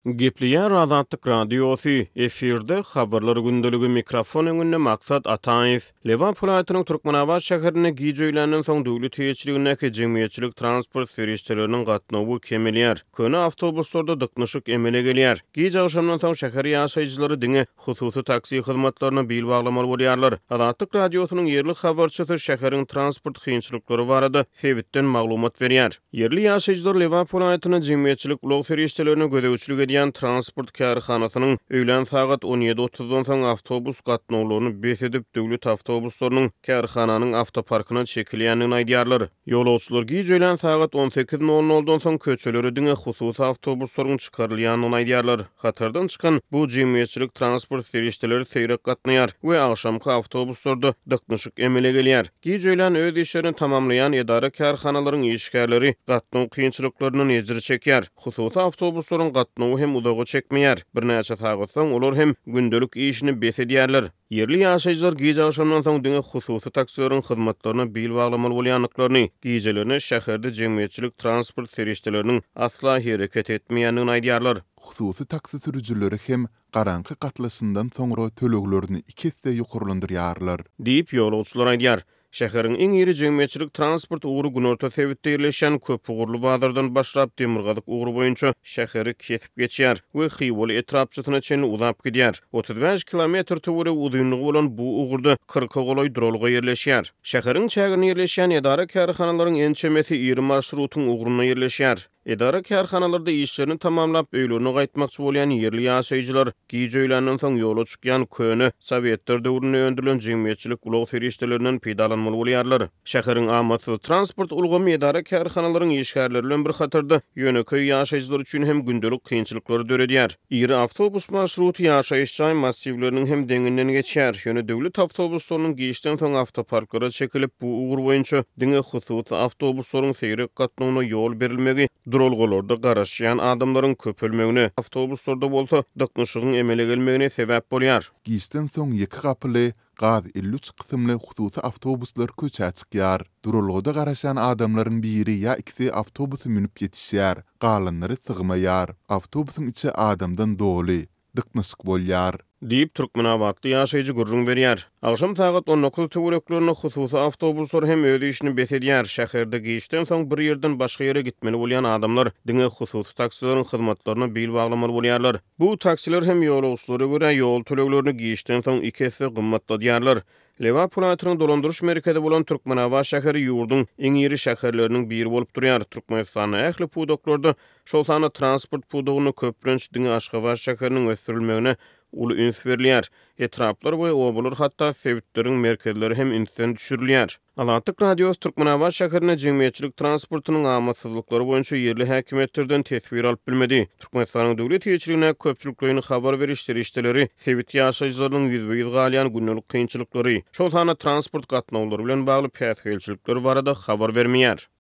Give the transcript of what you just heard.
Gepliýär Azatlyk radiosu efirde habarlar gündölügi mikrofon öňünde maksat Ataýew Lewan Polatynyň Türkmenabad şäherine giýjeýlenden soň döwlet teýeçiligindäki jemgyýetçilik transport serişçileriniň gatnawy kemelýär. Köne awtobuslarda dyknyşyk emele gelýär. Giýje akşamdan soň şäher ýaşaýjylary diňe hususy taksi hyzmatlaryna bil baglamaly bolýarlar. Azatlyk radiosynyň yerli habarçysy şäheriň transport kynçylyklary barada sebitden maglumat berýär. Yerli ýaşaýjylar Lewan Polatynyň jemgyýetçilik ulug serişçilerine gödäwçilik transport kärhanasynyň öýlen sagat 17:30-dan soň awtobus gatnawlaryny besedip döwlet awtobuslarynyň kärhananyň awtoparkyna çekilýänini aýdýarlar. Ýolagçylar giýjelen sagat 18:00-dan soň köçeleri diňe hususy awtobuslaryň çykarylýanyny aýdýarlar. Hatardan çykan bu jemgyýetçilik transport serişçileri seýrek gatnaýar we agşamky awtobuslarda dyknyşyk emele gelýär. Giýjelen öz işlerini tamamlaýan edara kärhanalaryň işgärleri gatnaw kynçylyklaryny ejir çekýär. Hususy awtobuslaryň gatnawy hem udagy çekmeýär. Bir näçe sagat soň olar hem gündelik işini besedýärler. Yerli ýaşaýjylar giýje akşamdan soň diňe hususy taksilaryň hyzmatlaryna bil baglamaly bolýanlyklaryny, giýjelerini şäherde jemgyýetçilik transport serişçileriniň asla hereket etmeýänini aýdýarlar. Hususy taksi sürüjüleri hem garanky gatlaşyndan soňra töleglerini 2 hisse ýokurlandyrýarlar. Diýip ýolagçylar aýdýar. Şäheriň iň iri jemgyýetçilik transport ugru günorta sebitde ýerleşen köp ugurly bazardan başlap Demirgazyk ugru boýunça şäheri kesip geçýär we Hywoly etrapçysyna çenli uzap gidýär. 35 kilometr töwere uzunlygy bolan bu ugurda 40 goloý drolga ýerleşýär. Şäheriň çägine ýerleşen edara kärhanalaryň ençemesi 20 marşrutyň ugruna ýerleşýär. Edara kärhanalarda işlerini tamamlap öýlerine gaýtmakçy bolýan yerli ýaşaýjylar giýjeýlenden soň ýola çykýan köne Sowetler döwrüne öndürilen jemgyýetçilik ulug serişçilerinden peýdalanmaly bolýarlar. Şäheriň amaty transport ulgamy edara kärhanalaryň işgärleri bilen bir hatarda ýöneköý ýaşaýjylar üçin hem gündelik kynçylyklary döredýär. Iri awtobus marşruty ýaşaýyş massivleriniň hem deňinden geçýär. Ýöne döwlet awtobuslarynyň giýişden soň awtoparklara çekilip bu ugur boýunça diňe hususy awtobuslaryň seýrek gatnawyna ýol berilmegi drolgolarda garaşýan adamlaryň köpelmegine, awtobuslarda bolsa dyknyşygyň emele gelmegine sebäp bolýar. Giýişden soň 2 gapyly gaz 53 kysymly hususy awtobuslar köçä çykýar. Drolgoda garaşan adamlaryň biri ýa ikisi awtobusy minip ýetişýär, galanlary sygmaýar. Awtobusyň içi adamdan doly, dyknyşyk bolýar. Diýip Türkmenabadly ýaşaýjy gurrun berýär. Agşam sagat 19 töwereklerini hususy awtobuslar hem öz işini besedýär. Şäherde giýişden soň bir ýerden başga ýere gitmeli bolýan adamlar diňe hususy taksilaryň hyzmatlaryna bil baglamaly bolýarlar. Bu taksiler hem ýolagçylara görä ýol töleglerini giýişden soň 2 hisse gymmatladýarlar. Lewan Polatynyň dolandyryş merkezi bolan Türkmenabad şäheri ýurduň iň iri şäherleriniň biri bolup durýar. Türkmenistanyň ähli pudoklarda şol sany transport pudogyny köprünç diňe Aşgabat şäheriniň ösdürilmegine uly üns berilýär. Etraplar we obalar hatda sebitlerin merkezleri hem ünsden düşürilýär. Azatlyk radiosu Türkmenabad şäherine jemgyýetçilik transportunyň amatsızlyklary boýunça yerli häkimetlerden tesbir alyp bilmedi. Türkmenistanyň döwlet teýeçiligine köpçüliklerini habar beriş serişçileri sebit ýaşaýjylarynyň ýüzbeýiz galýan gündelik kynçylyklary, şol sany transport gatnawlary bilen bagly päsgelçilikler barada habar bermeýär.